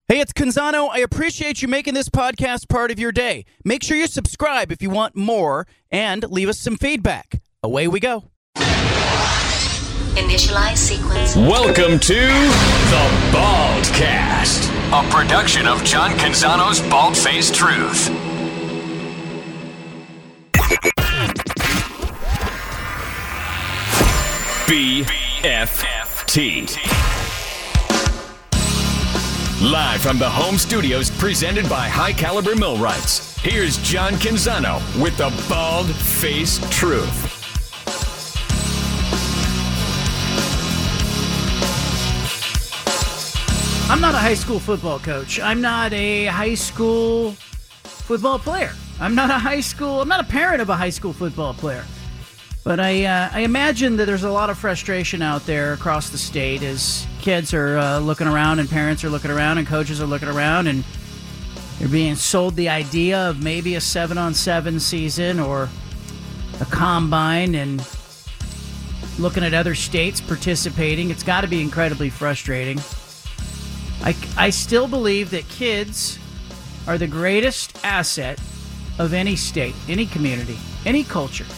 Hey, it's Canzano. I appreciate you making this podcast part of your day. Make sure you subscribe if you want more and leave us some feedback. Away we go. Initialize sequence. Welcome to The Baldcast, a production of John Canzano's Bald-Faced Truth. BFT. Live from the home studios presented by High Caliber Millwrights, here's John Canzano with The Bald-Faced Truth. I'm not a high school football coach. I'm not a high school football player. I'm not a parent of a high school football player. But I imagine that there's a lot of frustration out there across the state as kids are looking around and parents are looking around and coaches are looking around and they're being sold the idea of maybe a 7-on-7 season or a combine and looking at other states participating. It's got to be incredibly frustrating. I still believe that kids are the greatest asset of any state, any community, any culture.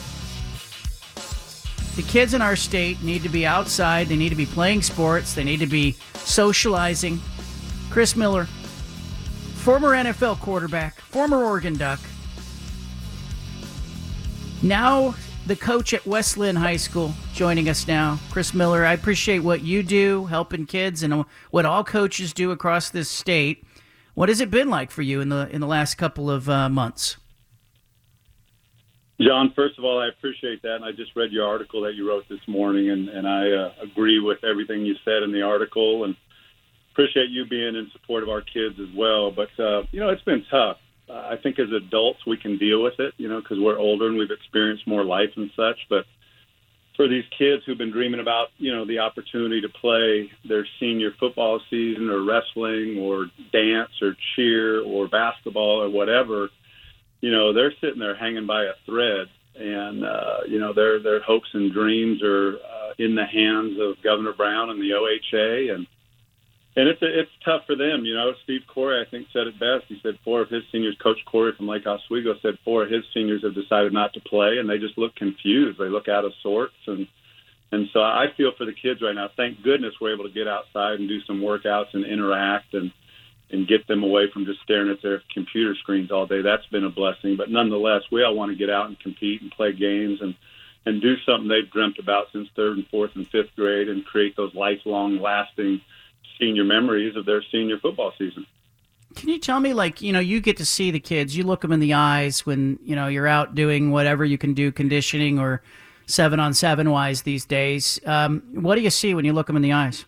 The kids in our state need to be outside. They need to be playing sports. They need to be socializing. Chris Miller, former NFL quarterback, former Oregon Duck, now the coach at West Linn High School, joining us now. Chris Miller, I appreciate what you do, helping kids, and what all coaches do across this state. What has it been like for you in the last couple of months? John, first of all, I appreciate that, and I just read your article that you wrote this morning, and I agree with everything you said in the article, and appreciate you being in support of our kids as well. But, it's been tough. I think as adults we can deal with it, because we're older and we've experienced more life and such. But for these kids who've been dreaming about, the opportunity to play their senior football season or wrestling or dance or cheer or basketball or whatever, they're sitting there hanging by a thread. And, their hopes and dreams are in the hands of Governor Brown and the OHA. And it's tough for them. Steve Corey, I think, said it best. He said 4 of his seniors, Coach Corey from Lake Oswego, said 4 of his seniors have decided not to play, and they just look confused. They look out of sorts. And so I feel for the kids right now. Thank goodness we're able to get outside and do some workouts and interact and get them away from just staring at their computer screens all day. That's been a blessing. But nonetheless, we all want to get out and compete and play games and do something they've dreamt about since 3rd and 4th and 5th grade and create those lifelong, lasting senior memories of their senior football season. Can you tell me, you get to see the kids, you look them in the eyes when, you're out doing whatever you can do, conditioning or 7-on-7 wise these days. What do you see when you look them in the eyes?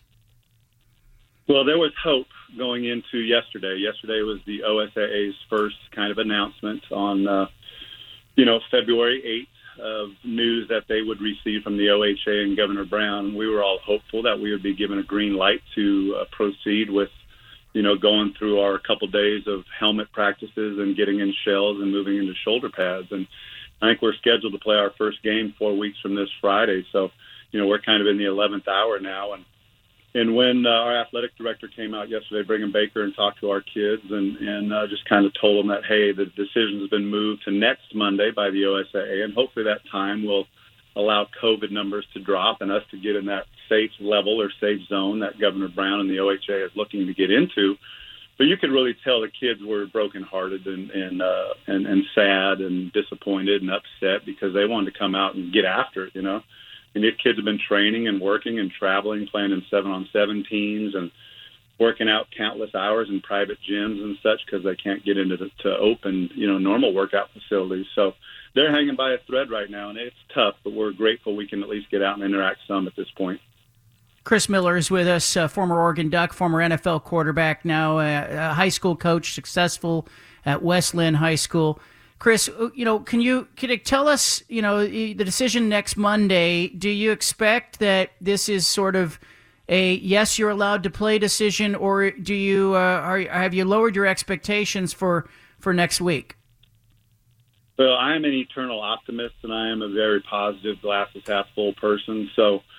Well, there was hope going into yesterday. Yesterday was the OSAA's first kind of announcement on, February 8th. Of news that they would receive from the OHA and Governor Brown. We were all hopeful that we would be given a green light to proceed with, going through our couple days of helmet practices and getting in shells and moving into shoulder pads. And I think we're scheduled to play our first game 4 weeks from this Friday. So, we're kind of in the 11th hour now. And when our athletic director came out yesterday, Brigham Baker, and talked to our kids and just kind of told them that, hey, the decision has been moved to next Monday by the OSAA, and hopefully that time will allow COVID numbers to drop and us to get in that safe level or safe zone that Governor Brown and the OHA is looking to get into. But you could really tell the kids were brokenhearted and sad and disappointed and upset because they wanted to come out and get after it, And these kids have been training and working and traveling, playing in 7-on-7 teams and working out countless hours in private gyms and such because they can't get into to open, normal workout facilities. So they're hanging by a thread right now, and it's tough, but we're grateful we can at least get out and interact some at this point. Chris Miller is with us, former Oregon Duck, former NFL quarterback, now a high school coach, successful at West Linn High School. Chris, can you tell us, the decision next Monday, do you expect that this is sort of a yes, you're allowed to play decision, or do you have you lowered your expectations for next week? Well, I am an eternal optimist, and I am a very positive, glasses half full person. So,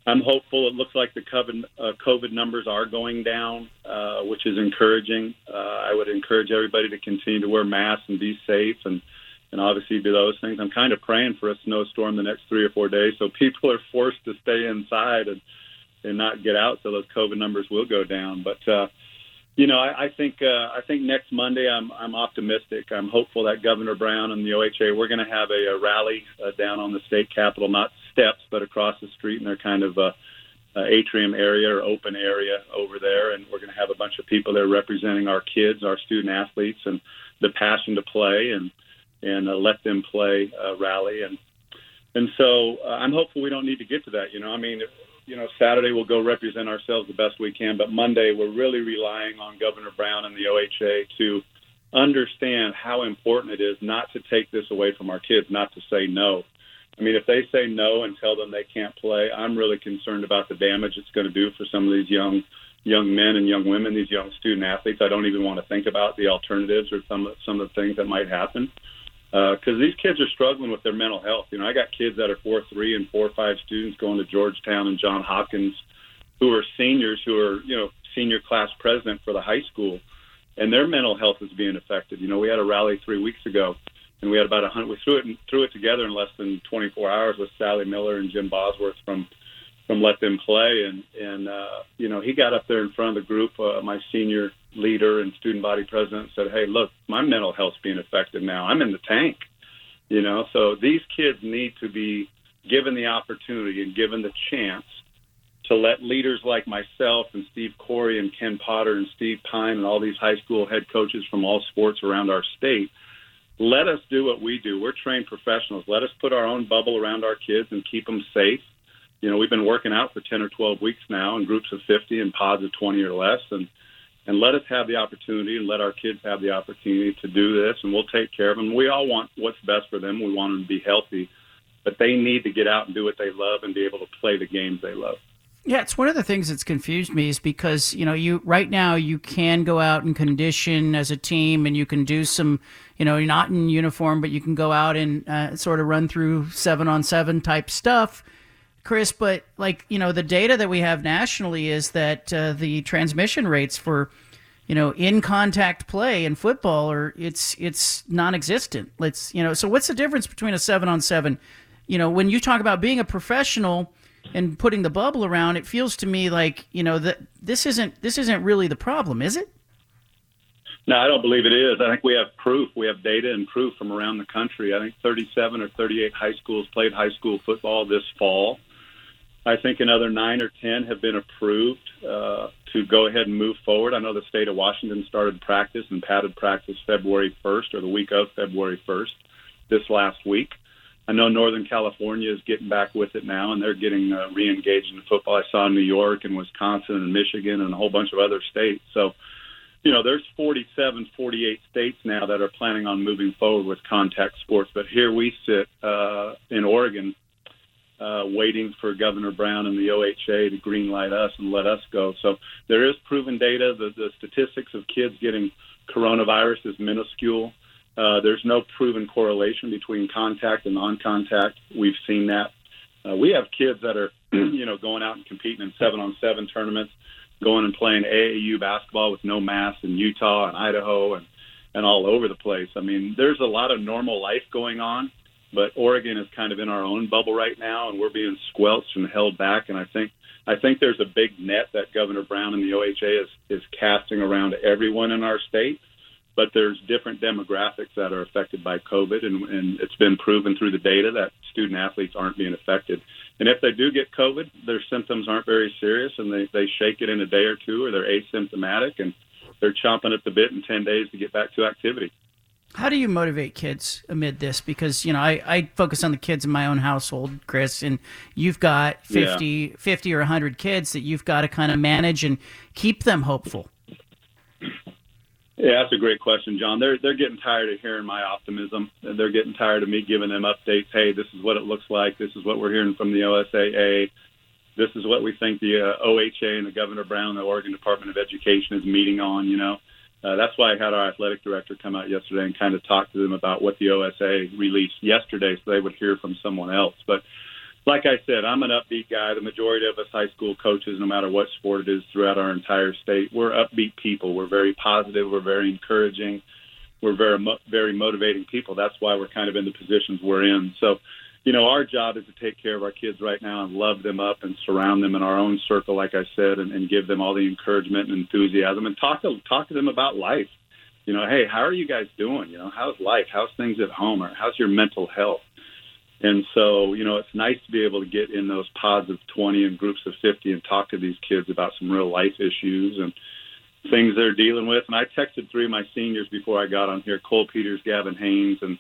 I'm hopeful. It looks like the COVID numbers are going down, which is encouraging. I would encourage everybody to continue to wear masks and be safe and obviously do those things. I'm kind of praying for a snowstorm the next 3 or 4 days so people are forced to stay inside and not get out so those COVID numbers will go down. But, I think next Monday I'm optimistic. I'm hopeful that Governor Brown and the OHA, we're going to have a rally down on the state capitol, not steps, but across the street in their kind of atrium area or open area over there. And we're going to have a bunch of people there representing our kids, our student athletes, and the passion to play and let them play rally. And so I'm hopeful we don't need to get to that. Saturday we'll go represent ourselves the best we can, but Monday we're really relying on Governor Brown and the OHA to understand how important it is not to take this away from our kids, not to say no. I mean, if they say no and tell them they can't play, I'm really concerned about the damage it's going to do for some of these young men and young women, these young student athletes. I don't even want to think about the alternatives or some of the things that might happen. Because these kids are struggling with their mental health. I got kids that are 4.3 and 4.5 students going to Georgetown and Johns Hopkins who are seniors, who are, senior class president for the high school, and their mental health is being affected. We had a rally 3 weeks ago, and we had about 100. We threw it together in less than 24 hours with Sally Miller and Jim Bosworth from Let Them Play, and he got up there in front of the group, my senior leader and student body president, said, "Hey, look, my mental health's being affected now. I'm in the tank." So these kids need to be given the opportunity and given the chance to let leaders like myself and Steve Corey and Ken Potter and Steve Pine and all these high school head coaches from all sports around our state, let us do what we do. We're trained professionals. Let us put our own bubble around our kids and keep them safe. We've been working out for 10 or 12 weeks now in groups of 50 and pods of 20 or less, and let us have the opportunity and let our kids have the opportunity to do this, and we'll take care of them. We all want what's best for them. We want them to be healthy, but they need to get out and do what they love and be able to play the games they love. Yeah, it's one of the things that's confused me is because, you right now you can go out and condition as a team and you can do some, you're not in uniform, but you can go out and sort of run through 7-on-7 type stuff, Chris. But the data that we have nationally is that the transmission rates for, in contact play in football it's non-existent. So what's the difference between a 7-on-7? When you talk about being a professional and putting the bubble around, it feels to me like, that this isn't really the problem, is it? No, I don't believe it is. I think we have proof. We have data and proof from around the country. I think 37 or 38 high schools played high school football this fall. I think another 9 or 10 have been approved to go ahead and move forward. I know the state of Washington started practice and padded practice February 1st or the week of February 1st this last week. I know Northern California is getting back with it now, and they're getting re-engaged in football. I saw New York and Wisconsin and Michigan and a whole bunch of other states. So, there's 47, 48 states now that are planning on moving forward with contact sports. But here we sit in Oregon waiting for Governor Brown and the OHA to green light us and let us go. So there is proven data. The statistics of kids getting coronavirus is minuscule. There's no proven correlation between contact and non-contact. We've seen that. We have kids that are, going out and competing in 7-on-7 tournaments, going and playing AAU basketball with no masks in Utah and Idaho and all over the place. I mean, there's a lot of normal life going on, but Oregon is kind of in our own bubble right now, and we're being squelched and held back. And I think there's a big net that Governor Brown and the OHA is casting around everyone in our state. But there's different demographics that are affected by COVID, and it's been proven through the data that student athletes aren't being affected. And if they do get COVID, their symptoms aren't very serious, and they shake it in a day or two, or they're asymptomatic, and they're chomping at the bit in 10 days to get back to activity. How do you motivate kids amid this? Because, I focus on the kids in my own household, Chris, and you've got 50 or 100 kids that you've got to kind of manage and keep them hopeful. Yeah, that's a great question, John. They're getting tired of hearing my optimism. They're getting tired of me giving them updates. Hey, this is what it looks like. This is what we're hearing from the OSAA. This is what we think the OHA and the Governor Brown and the Oregon Department of Education is meeting on, That's why I had our athletic director come out yesterday and kind of talk to them about what the OSA released yesterday so they would hear from someone else. But, like I said, I'm an upbeat guy. The majority of us high school coaches, no matter what sport it is throughout our entire state, we're upbeat people. We're very positive. We're very encouraging. We're very motivating people. That's why we're kind of in the positions we're in. So, our job is to take care of our kids right now and love them up and surround them in our own circle, like I said, and give them all the encouragement and enthusiasm and talk to them about life. Hey, how are you guys doing? How's life? How's things at home? Or how's your mental health? And so, it's nice to be able to get in those pods of 20 and groups of 50 and talk to these kids about some real life issues and things they're dealing with. And I texted 3 of my seniors before I got on here, Cole Peters, Gavin Haynes, and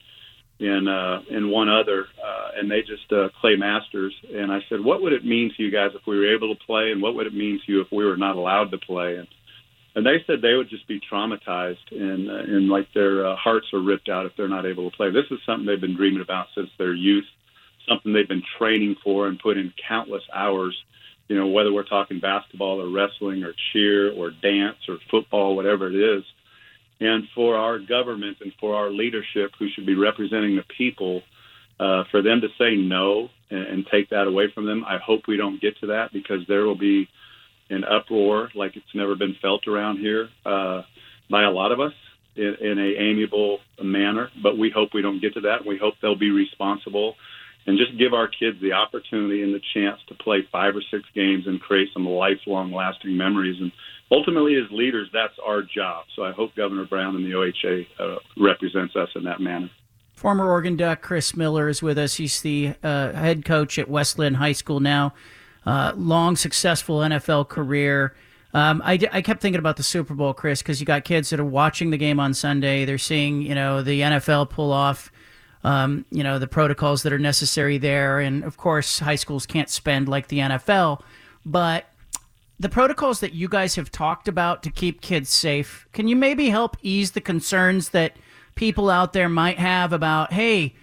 one other, and they just Clay Masters. And I said, what would it mean to you guys if we were able to play, and what would it mean to you if we were not allowed to play? And they said they would just be traumatized and like their hearts are ripped out if they're not able to play. This is something they've been dreaming about since their youth, something they've been training for and put in countless hours, whether we're talking basketball or wrestling or cheer or dance or football, whatever it is. And for our government and for our leadership who should be representing the people, for them to say no and take that away from them, I hope we don't get to that, because there will be an uproar like it's never been felt around here by a lot of us in a amiable manner. But we hope we don't get to that. We hope they'll be responsible and just give our kids the opportunity and the chance to play 5 or 6 games and create some lifelong lasting memories. And ultimately, as leaders, that's our job. So I hope Governor Brown and the OHA represents us in that manner. Former Oregon Duck Chris Miller is with us. He's the head coach at Westland High School now. Long, successful NFL career. I kept thinking about the Super Bowl, Chris, because you got kids that are watching the game on Sunday. They're seeing, the NFL pull off, the protocols that are necessary there. And, of course, high schools can't spend like the NFL. But the protocols that you guys have talked about to keep kids safe, can you maybe help ease the concerns that people out there might have about, hey,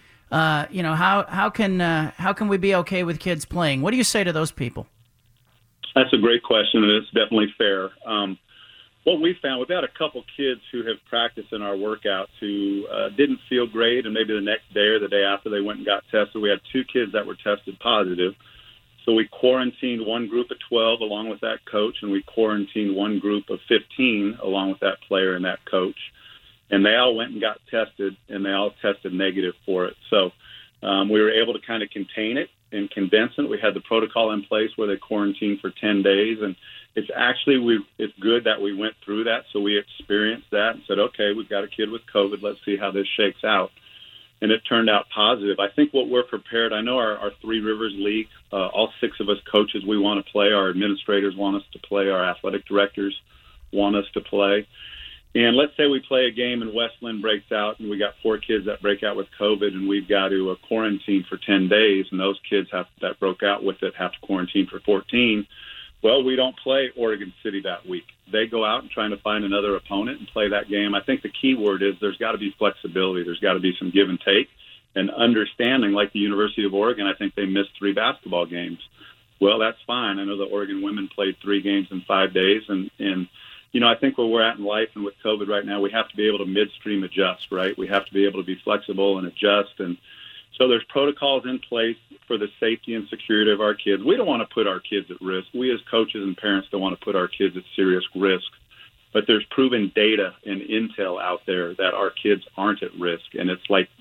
how can we be okay with kids playing? What do you say to those people? That's a great question, and it's definitely fair. What we found, we've had a couple kids who have practiced in our workouts who didn't feel great, and maybe the next day or the day after they went and got tested. We had 2 kids that were tested positive. So we quarantined one group of 12 along with that coach, and we quarantined one group of 15 along with that player and that coach. And they all went and got tested, and they all tested negative for it. So we were able to kind of contain it and condense it. We had the protocol in place where they quarantined for 10 days. And it's actually, it's good that we went through that. So we experienced that and said, okay, we've got a kid with COVID. Let's see how this shakes out. And it turned out positive. I think what we're prepared, I know our Three Rivers League, all 6 of us coaches, we want to play. Our administrators want us to play. Our athletic directors want us to play. And let's say we play a game and Westland breaks out and we got 4 kids that break out with COVID, and we've got to quarantine for 10 days, and those kids that broke out with it have to quarantine for 14. Well, we don't play Oregon City that week. They go out and trying to find another opponent and play that game. I think the key word is there's got to be flexibility. There's got to be some give and take and understanding. Like the University of Oregon, I think they missed 3 basketball games. Well, that's fine. I know the Oregon women played 3 games in 5 days, and I think where we're at in life and with COVID right now, we have to be able to midstream adjust, right? We have to be able to be flexible and adjust. And so there's protocols in place for the safety and security of our kids. We don't want to put our kids at risk. We as coaches and parents don't want to put our kids at serious risk. But there's proven data and intel out there that our kids aren't at risk. And it's like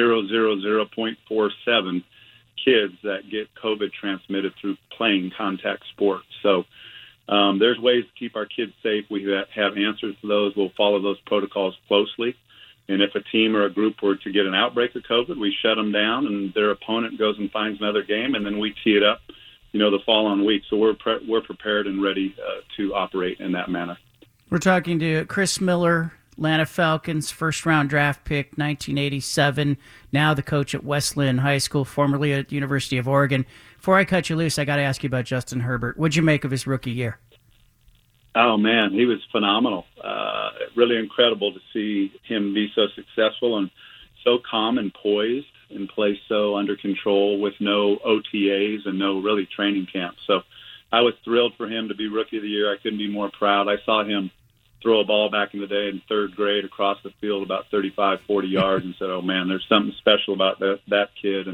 0.47 kids that get COVID transmitted through playing contact sports. So there's ways to keep our kids safe. We have answers to those. We'll follow those protocols closely. And if a team or a group were to get an outbreak of COVID, we shut them down, and their opponent goes and finds another game, and then we tee it up, the following week. So we're prepared and ready to operate in that manner. We're talking to Chris Miller, Atlanta Falcons, first-round draft pick, 1987, now the coach at Westland High School, formerly at the University of Oregon. Before I cut you loose, I got to ask you about Justin Herbert. What'd you make of his rookie year? Oh, man, he was phenomenal. Really incredible to see him be so successful and so calm and poised and play so under control with no OTAs and no really training camp. So I was thrilled for him to be Rookie of the Year. I couldn't be more proud. I saw him throw a ball back in the day in 3rd grade across the field about 35, 40 yards and said, oh, man, there's something special about that kid. And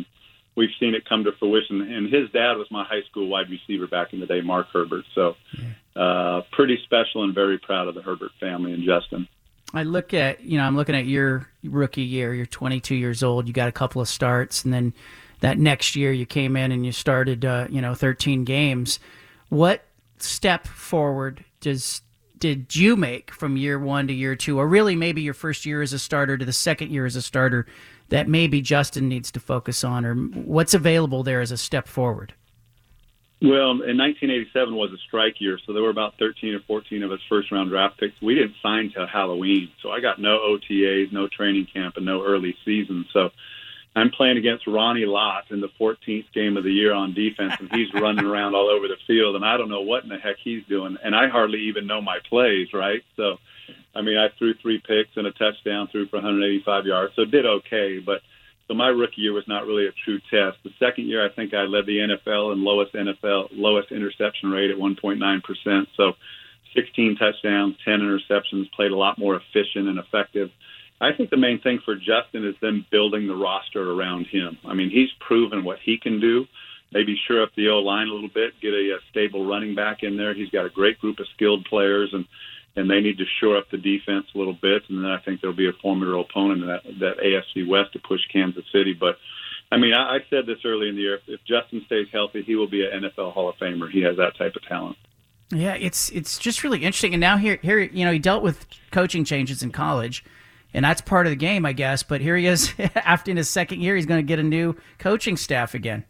we've seen it come to fruition. And his dad was my high school wide receiver back in the day, Mark Herbert. So pretty special and very proud of the Herbert family and Justin. I'm looking at your rookie year. You're 22 years old. You got a couple of starts, and then that next year you came in and you started, 13 games. What step forward did you make from year one to year two, or really maybe your first year as a starter to the second year as a starter, that maybe Justin needs to focus on, or what's available there as a step forward? Well, in 1987 was a strike year, so there were about 13 or 14 of us first-round draft picks. We didn't sign till Halloween, so I got no OTAs, no training camp, and no early season. So I'm playing against Ronnie Lott in the 14th game of the year on defense, and he's running around all over the field, and I don't know what in the heck he's doing, and I hardly even know my plays, right? So, I mean, I threw 3 picks and a touchdown, threw for 185 yards, so did okay, but so my rookie year was not really a true test. The second year, I think I led the NFL in lowest interception rate at 1.9%. So 16 touchdowns, 10 interceptions, played a lot more efficient and effective. I think the main thing for Justin is them building the roster around him. I mean, he's proven what he can do. Maybe shore up the O-line a little bit, get a stable running back in there. He's got a great group of skilled players, and they need to shore up the defense a little bit, and then I think there'll be a formidable opponent in that AFC West to push Kansas City. But, I mean, I said this early in the year, if Justin stays healthy, he will be an NFL Hall of Famer. He has that type of talent. Yeah, it's just really interesting. And now here he dealt with coaching changes in college, and that's part of the game, I guess. But here he is, after in his second year, he's going to get a new coaching staff again.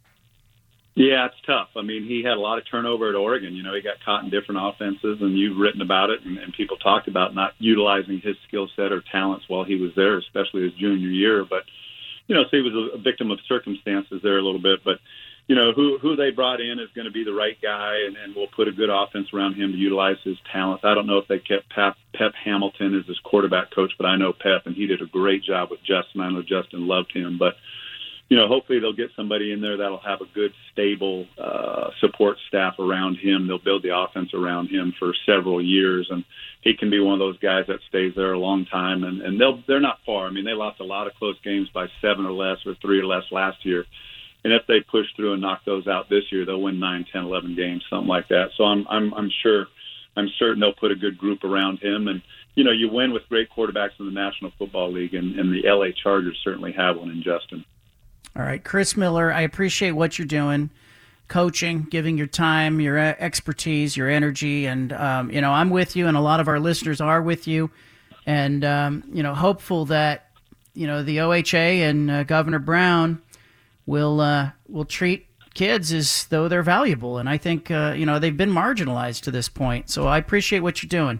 Yeah, it's tough. I mean, he had a lot of turnover at Oregon. He got caught in different offenses, and you've written about it, and people talked about not utilizing his skill set or talents while he was there, especially his junior year. But, so he was a victim of circumstances there a little bit. But, who they brought in is going to be the right guy, and will put a good offense around him to utilize his talents. I don't know if they kept Pep Hamilton as his quarterback coach, but I know Pep, and he did a great job with Justin. I know Justin loved him, but hopefully they'll get somebody in there that'll have a good, stable support staff around him. They'll build the offense around him for several years, and he can be one of those guys that stays there a long time. And they're not far. I mean, they lost a lot of close games by 7 or less or 3 or less last year. And if they push through and knock those out this year, they'll win 9, 10, 11 games, something like that. So I'm certain they'll put a good group around him. And you win with great quarterbacks in the National Football League, and the LA Chargers certainly have one in Justin. All right, Chris Miller, I appreciate what you're doing, coaching, giving your time, your expertise, your energy, and I'm with you, and a lot of our listeners are with you, and hopeful that the OHA and Governor Brown will treat kids as though they're valuable, and I think they've been marginalized to this point. So I appreciate what you're doing.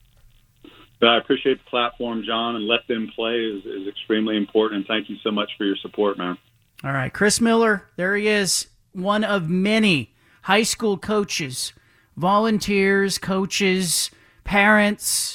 I appreciate the platform, John, and let them play is extremely important. And thank you so much for your support, man. All right, Chris Miller, there he is, one of many high school coaches, volunteers, coaches, parents,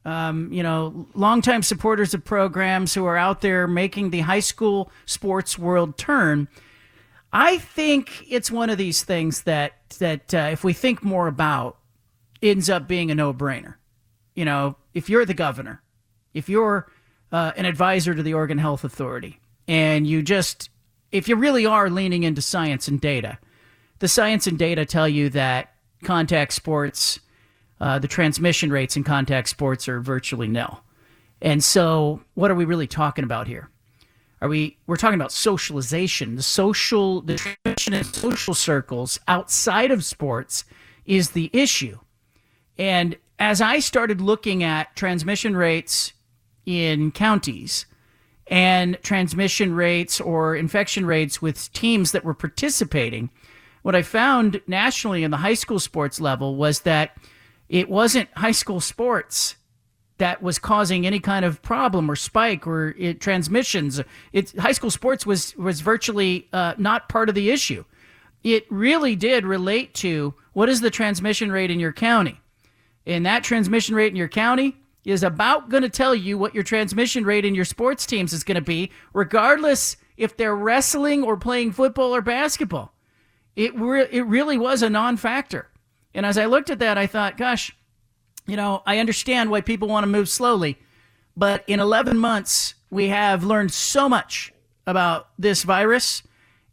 longtime supporters of programs who are out there making the high school sports world turn. I think it's one of these things that if we think more about, ends up being a no-brainer. If you're the governor, if you're an advisor to the Oregon Health Authority, and if you really are leaning into science and data, the science and data tell you that contact sports, the transmission rates in contact sports are virtually nil. And so what are we really talking about here? We're talking about socialization. The transmission in social circles outside of sports is the issue. And as I started looking at transmission rates in counties and transmission rates or infection rates with teams that were participating, what I found nationally in the high school sports level was that it wasn't high school sports that was causing any kind of problem or spike or transmissions. High school sports was virtually not part of the issue. It really did relate to what is the transmission rate in your county. And that transmission rate in your county is about going to tell you what your transmission rate in your sports teams is going to be, regardless if they're wrestling or playing football or basketball. It really was a non-factor. And as I looked at that, I thought, gosh, I understand why people want to move slowly, but in 11 months, we have learned so much about this virus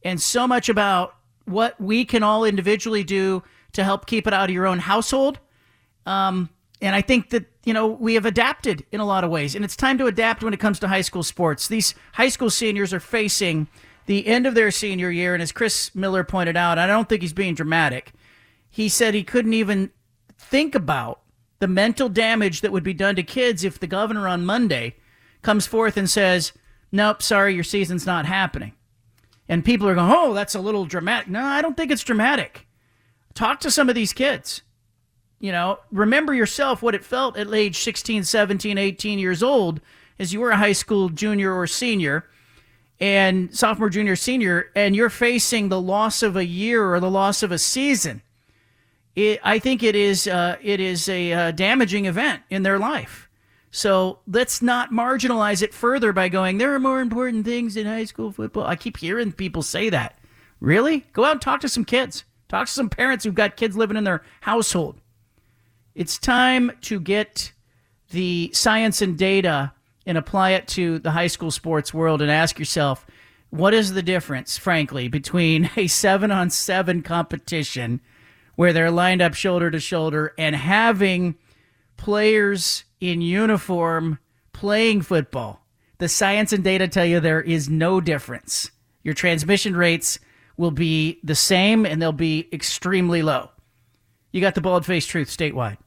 and so much about what we can all individually do to help keep it out of your own household. And I think that, we have adapted in a lot of ways, and it's time to adapt when it comes to high school sports. These high school seniors are facing the end of their senior year, and as Chris Miller pointed out, I don't think he's being dramatic. He said he couldn't even think about the mental damage that would be done to kids if the governor on Monday comes forth and says, nope, sorry, your season's not happening. And people are going, oh, that's a little dramatic. No, I don't think it's dramatic. Talk to some of these kids. Remember yourself what it felt at age 16, 17, 18 years old as you were a high school junior or senior and sophomore, junior, senior, and you're facing the loss of a year or the loss of a season. I think it is a damaging event in their life. So let's not marginalize it further by going, there are more important things in high school football. I keep hearing people say that. Really? Go out and talk to some kids. Talk to some parents who've got kids living in their household. It's time to get the science and data and apply it to the high school sports world and ask yourself, what is the difference, frankly, between a 7-on-7 competition where they're lined up shoulder to shoulder and having players in uniform playing football? The science and data tell you there is no difference. Your transmission rates will be the same and they'll be extremely low. You got the bald-faced truth statewide.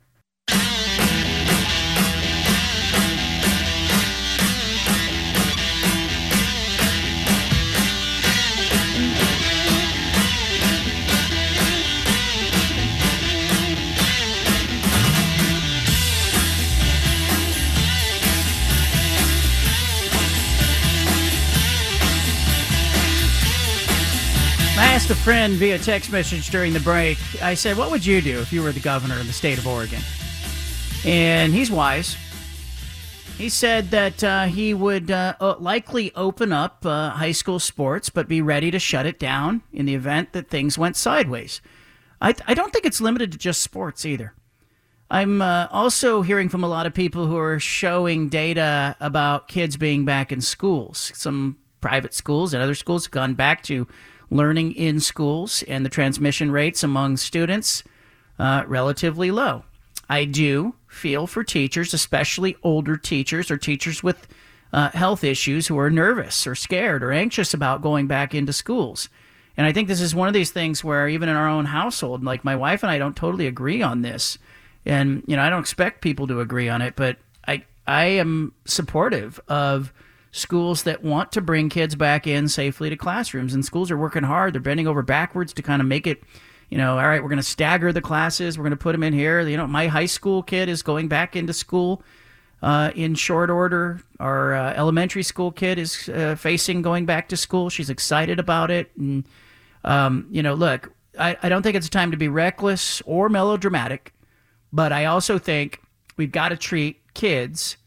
I asked a friend via text message during the break, I said, what would you do if you were the governor of the state of Oregon? And he's wise. He said that he would likely open up high school sports, but be ready to shut it down in the event that things went sideways. I don't think it's limited to just sports either. I'm also hearing from a lot of people who are showing data about kids being back in schools. Some private schools and other schools have gone back to learning in schools, and the transmission rates among students relatively low. I do feel for teachers, especially older teachers or teachers with health issues who are nervous or scared or anxious about going back into schools. And I think this is one of these things where even in our own household, like my wife and I don't totally agree on this. And, I don't expect people to agree on it, but I am supportive of schools that want to bring kids back in safely to classrooms, and schools are working hard. They're bending over backwards to kind of make it, all right, we're going to stagger the classes. We're going to put them in here. My high school kid is going back into school in short order. Our elementary school kid is facing going back to school. She's excited about it. And, look, I don't think it's a time to be reckless or melodramatic, but I also think we've got to treat kids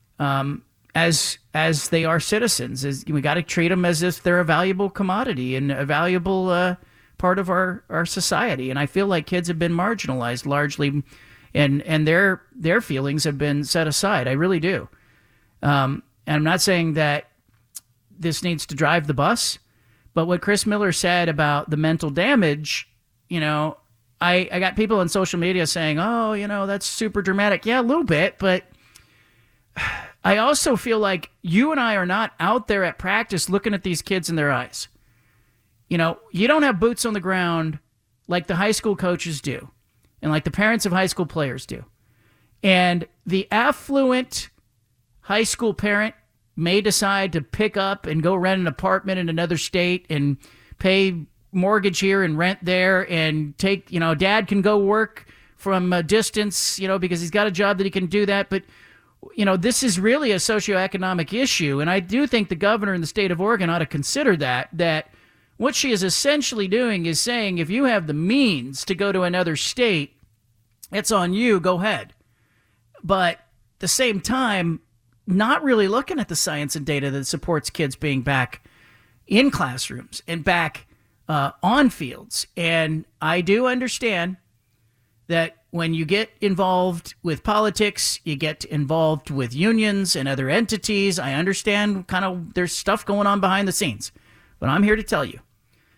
as they are citizens. We got to treat them as if they're a valuable commodity and a valuable part of our society. And I feel like kids have been marginalized largely, and their feelings have been set aside. I really do. And I'm not saying that this needs to drive the bus, but what Chris Miller said about the mental damage, I got people on social media saying, oh, that's super dramatic. Yeah, a little bit, but I also feel like you and I are not out there at practice looking at these kids in their eyes. You don't have boots on the ground like the high school coaches do and like the parents of high school players do. And the affluent high school parent may decide to pick up and go rent an apartment in another state and pay mortgage here and rent there and take, dad can go work from a distance, because he's got a job that he can do that. But this is really a socioeconomic issue, and I do think the governor in the state of Oregon ought to consider that what she is essentially doing is saying if you have the means to go to another state, it's on you, go ahead. But at the same time, not really looking at the science and data that supports kids being back in classrooms and back on fields. And I do understand that when you get involved with politics, you get involved with unions and other entities. I understand kind of there's stuff going on behind the scenes. But I'm here to tell you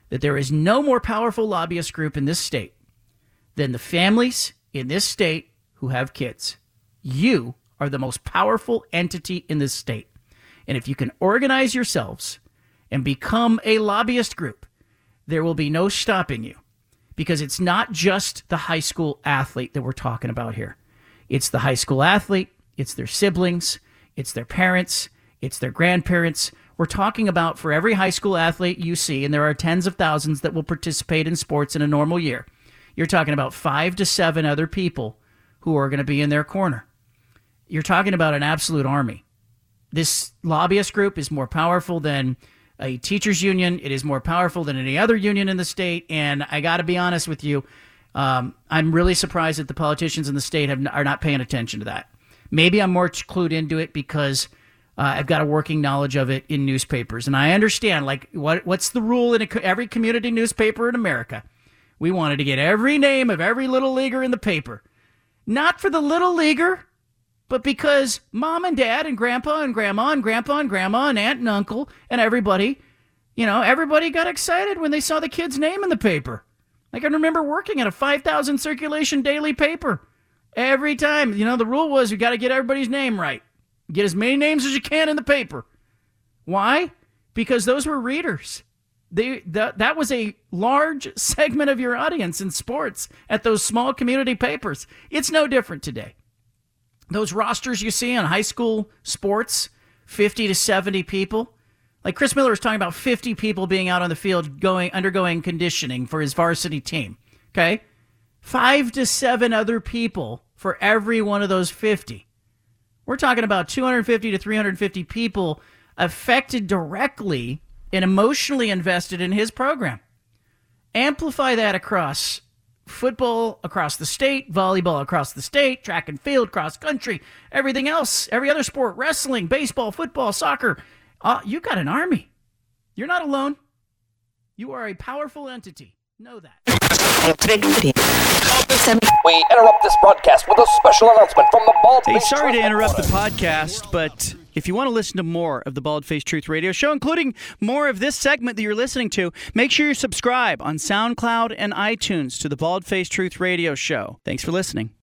that there is no more powerful lobbyist group in this state than the families in this state who have kids. You are the most powerful entity in this state. And if you can organize yourselves and become a lobbyist group, there will be no stopping you. Because it's not just the high school athlete that we're talking about here. It's the high school athlete, it's their siblings, it's their parents, it's their grandparents. We're talking about for every high school athlete you see, and there are tens of thousands that will participate in sports in a normal year, you're talking about 5 to 7 other people who are going to be in their corner. You're talking about an absolute army. This lobbyist group is more powerful than a teachers union. It is more powerful than any other union in the state. And I got to be honest with you, I'm really surprised that the politicians in the state are not paying attention to that. Maybe I'm more clued into it because I've got a working knowledge of it in newspapers. And I understand, like, what's the rule in every community newspaper in America? We wanted to get every name of every little leaguer in the paper. Not for the little leaguer, but because mom and dad and grandpa and grandma and grandpa and grandma and aunt and uncle and everybody got excited when they saw the kid's name in the paper. I can remember working at a 5,000 circulation daily paper. Every time, the rule was you got to get everybody's name right. Get as many names as you can in the paper. Why? Because those were readers. That was a large segment of your audience in sports at those small community papers. It's no different today. Those rosters you see on high school sports, 50 to 70 people. Like Chris Miller was talking about 50 people being out on the field undergoing conditioning for his varsity team. Okay? 5 to 7 other people for every one of those 50. We're talking about 250 to 350 people affected directly and emotionally invested in his program. Amplify that across football across the state, volleyball across the state, track and field, cross country, everything else, every other sport, wrestling, baseball, football, soccer. You got an army. You're not alone. You are a powerful entity. Know that. We interrupt this broadcast with a special announcement from the Bald Hey, Face sorry to Truth interrupt the Headquarters. podcast, but if you want to listen to more of the Bald Face Truth Radio Show, including more of this segment that you're listening to, make sure you subscribe on SoundCloud and iTunes to the Bald Face Truth Radio Show. Thanks for listening.